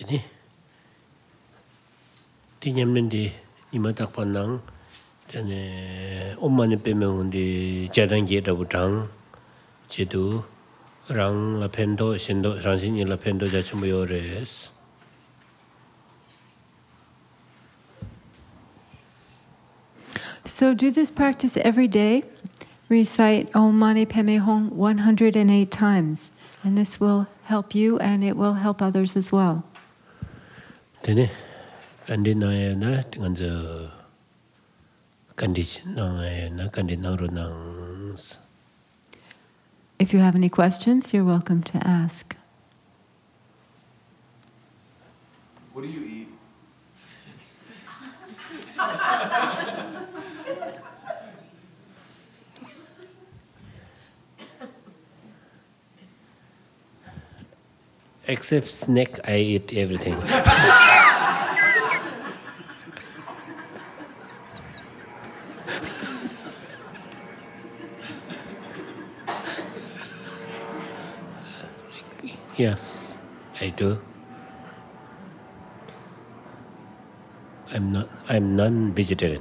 되니 디냠는데 이마 딱 봤낭 전에 엄마는 빼면은데 자단계라고 장 제도 랑 라펜도 신도 장신이 라펜도 자체모요레스 So do this practice every day. Recite Om Mani Padme Hum 108 times. And this will help you and it will help others as well. 되네. 간디나야나 등한저 간디나야나 간디나로낭. If you have any questions, you're welcome to ask. What do you eat? Except snack, I eat everything. Yes, I do. I'm non-vegetarian.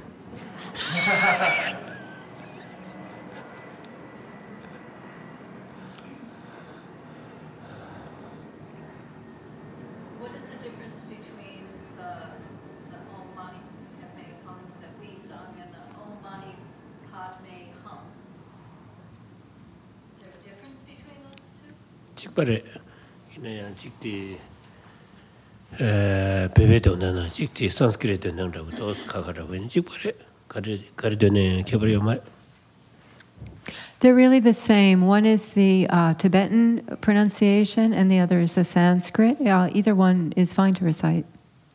What is the difference between the Om Mani Padme Hum that we sung and the Om Mani Padme Hum? Is there a difference between those two? 직발에 그냥 직디 베베도는 직디 산스크리트 능라고 도스카가라고 직발에 가르되는 개발이 말. They're really the same. One is the Tibetan pronunciation and the other is the Sanskrit. Either one is fine to recite.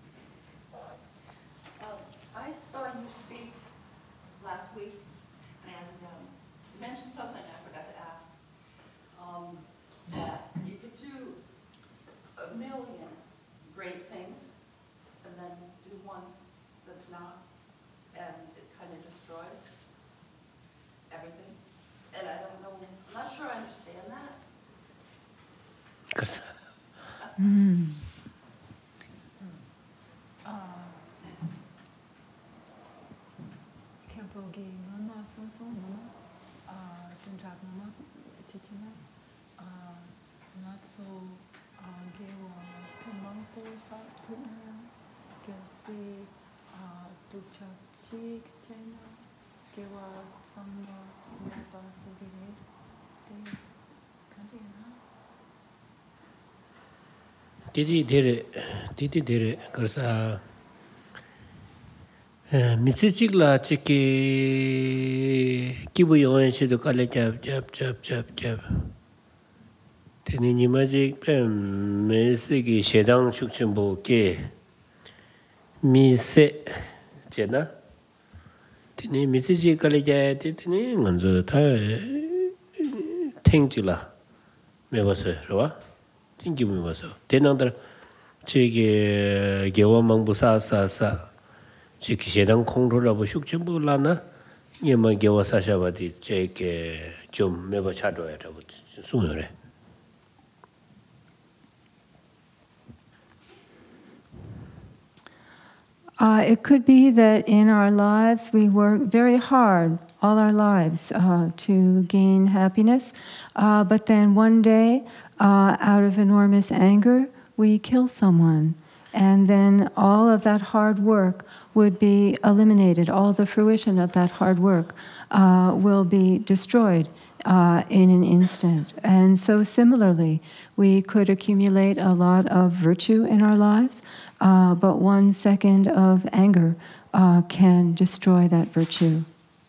I saw you speak last week, and you mentioned something I forgot to ask. That you could do a million great things, and then do one that's not, and it kind of destroys everything. And I don't know, I'm not sure I understand that. 그래서 디디데레 그래서 미치직라 찍기 기부 영원시도 깔래 잡 되니 마직 메시기 셰당 축침보게 미세 제나 되니 미치직 깔래 되니 먼저 다 탱지라 매버서 그러와 띵기 매버서 대난들 제게 개원망부사사사 지기 셰당 콩로라고 축침보라나 이만 개워사샤바디 제게 좀 매버 차도야라고 수요래. It could be that in our lives we work very hard all our lives to gain happiness, but then one day, out of enormous anger, we kill someone. And then all of that hard work would be eliminated. All the fruition of that hard work will be destroyed in an instant. And so similarly, we could accumulate a lot of virtue in our lives, but 1 second of anger can destroy that virtue.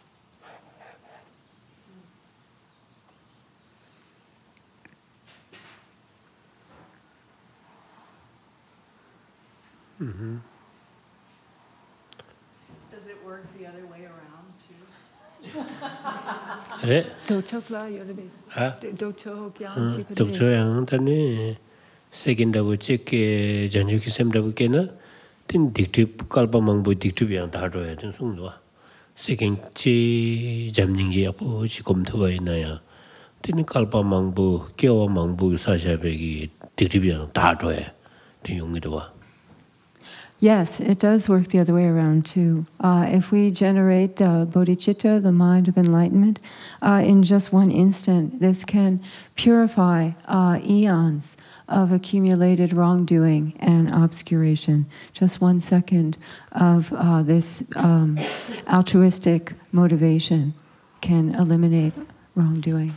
Does it work the other way around too? 그래? 독초양 단에 세긴다고 찍게 전주기 셈다고 깨나 된 딕트 깔바망부 딕트비양 다뤄야 된 송도와 세긴지 잠닝지 앞으로 지금 더 있나야 된 깔바망부 깨와망부 사샤백이 딕트비양 다뤄야 대 용기도 와. Yes, it does work the other way around too. If we generate the bodhicitta, the mind of enlightenment, in just one instant, this can purify eons of accumulated wrongdoing and obscuration. Just 1 second of this altruistic motivation can eliminate wrongdoing.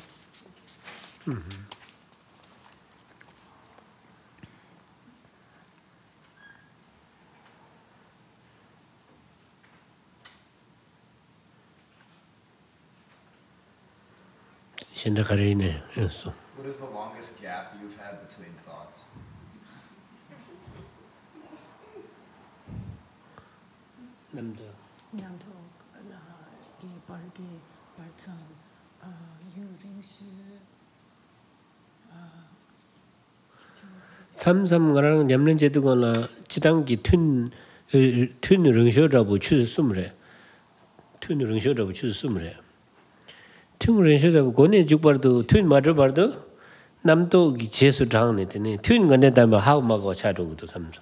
신다 가리네. 그래서 What is the longest gap you've had between thoughts? 남자 삼삼가랑 냠는 제도거나 지단기 튠 튠 추스 숨으래. 튠 릉쇼라고 추스 숨으래. 튠 릉쇼라고 고네 죽버도 튠 맞아버도 남도 제수 장네 되네. 튠 건데 다면 하고 막고 차도도 삼삼.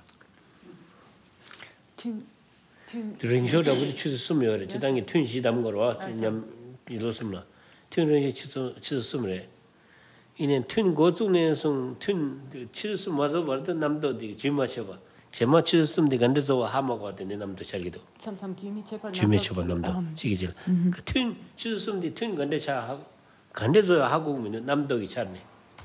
릉쇼라고 추스 숨으래. 지단기 튠 시담 거로 냠 이로숨라. 튠 릉쇼 추스 숨으래. 이는 튠 고중에서 튠 치르스 맞아 버도 남도디 지마셔봐. 제마 치르스인데 간데서 하마가 되네 남도 자기도. 지메셔봐 남도. 지기질. 그튠 치르스인데 튠 간데차 하고 간데서 하고 오면 남도기 찾네.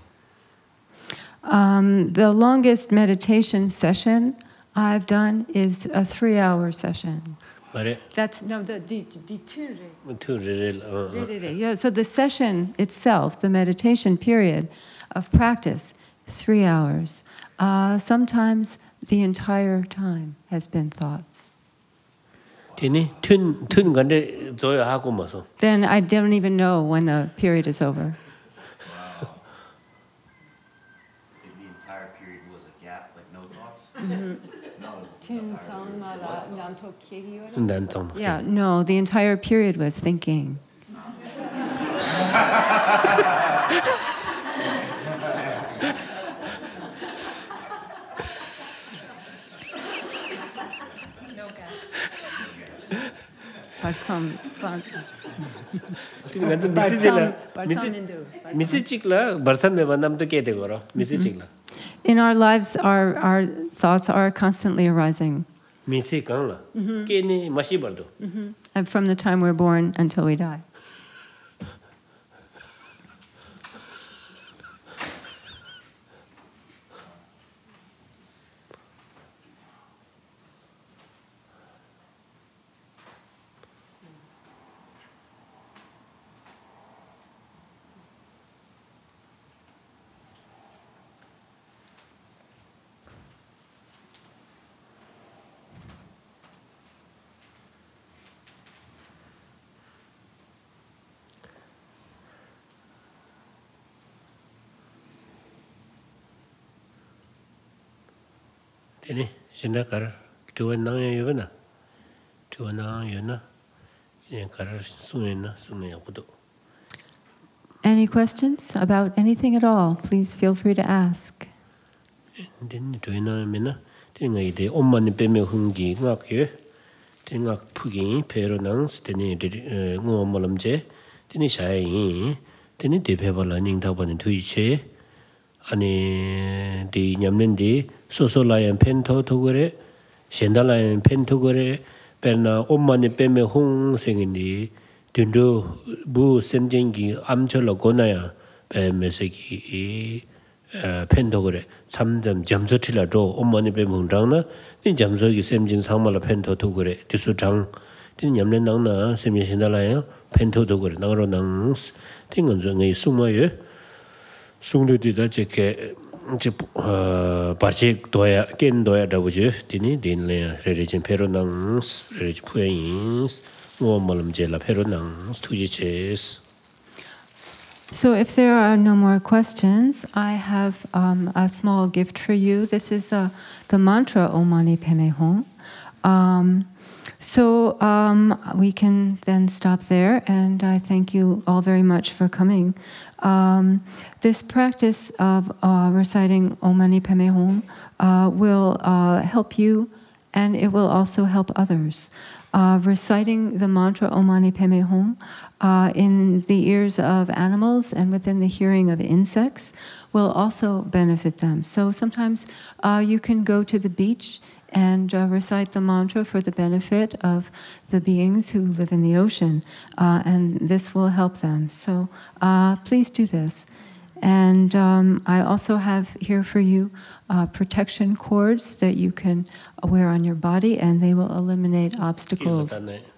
The longest meditation session I've done is a 3-hour session. 말해. That's no the 튠레레. Yeah, so the session itself, the meditation period of practice, 3 hours. Sometimes the entire time has been thoughts. 되네. 튠 간데 저야 하고 마서. Then I don't even know when the period is over. Wow. The entire period was a gap, like no thoughts? No. 난통. Yeah, no, the entire period was thinking. No gaps. 미스직라 버선메 만남도 깨 되거라. 미스직라. In our lives, our thoughts are constantly arising. 미스강라. 깨니 마시버도. And from the time we're born until we die. 되네. 신나가라. 두원낭에 요나. 두원낭 요나. 예, 가라 숭에나 숭에고도. Any questions about anything at all? Please feel free to ask. 된 두원낭에나 된가 이데 엄마니 빼매 흥기 ngakye. 된가 푸기 페로낭 스테니 ngomolomje. 되니 샤이. 되니 대배발라 닝다번에 두이체. 아니 디 냠는디 소소라연 펜토토거래 셴달라연 펜토거래 베나 엄마니 빼매 홍생인디 딘도 부 셈쟁기 암철로 고나야 베메세기 펜토거래 삼점 점수틀라도 엄마니 빼매 홍장나 니 점수기 셈진 상말로 펜토토거래 디수장 디 냠는낭나 셈이 셴달라연 펜토토거래 나로낭 띵건정의 숨어요 숭르디다 제게 바직 도야 깬 도야 다보지 디니 딘레 레레진 페로낭 레레지 푸에인스 모멀음제라 페로낭 투지체스. So if there are no more questions, I have a small gift for you. This is the mantra Om Mani Padme Hum. So we can then stop there, and I thank you all very much for coming. This practice of reciting Om Mani Padme Hum will help you, and it will also help others. Reciting the mantra Om Mani Padme Hum in the ears of animals and within the hearing of insects will also benefit them. So sometimes you can go to the beach and recite the mantra for the benefit of the beings who live in the ocean, and this will help them. So please do this. And I also have here for you protection cords that you can wear on your body, and they will eliminate obstacles.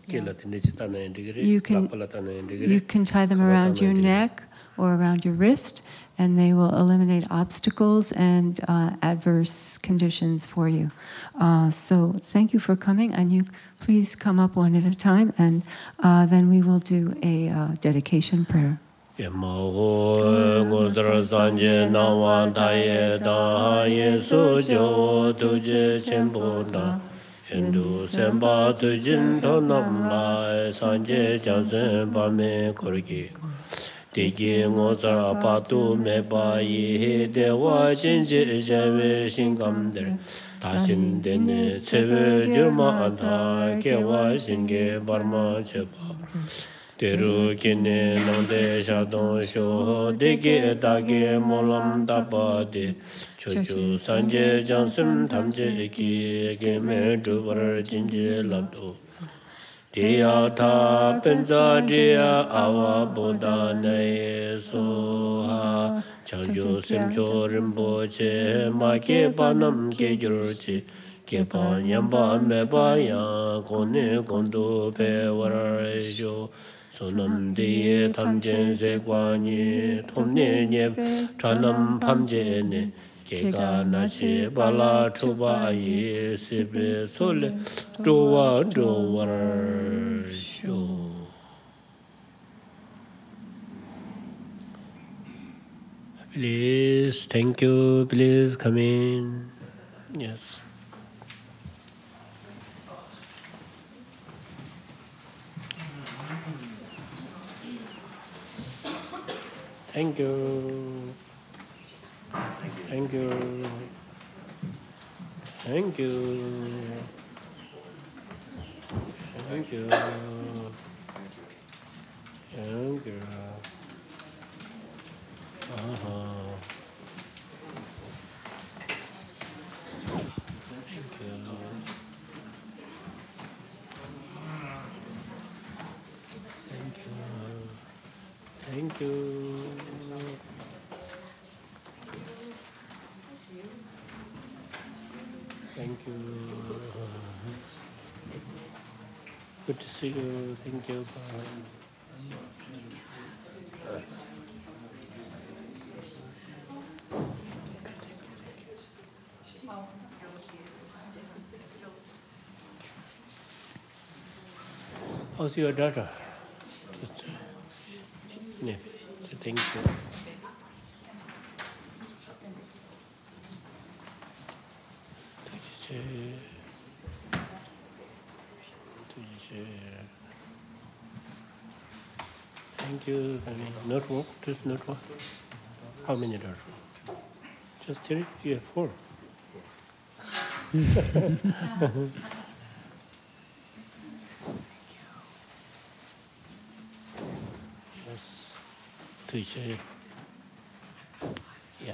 You can tie them around your neck or around your wrist, and they will eliminate obstacles and adverse conditions for you. So thank you for coming, and you please come up one at a time, and then we will do a dedication prayer. Hindu semba tujin tonam lai sanje jansen pame korgi Digi ngozar apatu me ba yi dewa jinji jave shingam der Tashin dene tsebe jurma anta kewa shinge barma chepa Teru kine nangde shadon sho degi dagi molam dabade Chochu sanje jansim tamje ki geme dubar jinje labdo Diya ta penza diya awa boda nae soha Chanjo semcho rinpoche ma ke panam ke gyurchi Ke pa nyamba me pa yang kone kondo pe warar sho Sonam diye tamjen se kwani tomne nye chanam pamje ne Keka nachi bala chuba ye sibe sole Jowa jowar sho Please, thank you, please come in. Yes. Thank you. Thank you. Thank you. Thank you. Thank you. Thank you. Thank you. Good to see you. Thank you. How's your daughter? Thank you. Thank you. Not work? Just not work? How many daughters? Just 3? You have 4. Yes. Teacher. Yeah.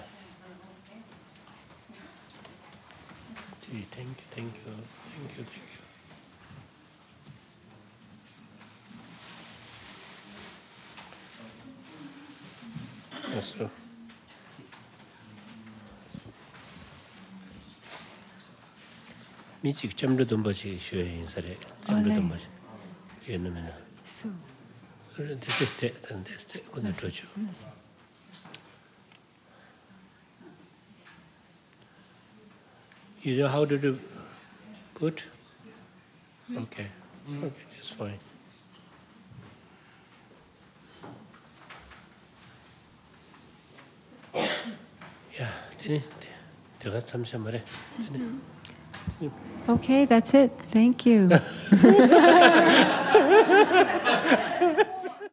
Thank you, thank you, thank you, thank you. Yes, sir. 미직 점로 돈 버지 쉬어 인사래. 점로 돈 버지. 얘는 So. 테스트 근데 좋죠. You know how to do put? Okay. Okay, just fine. Yeah, 되네. 내가 잠시 말해. 되네. Okay, that's it. Thank you.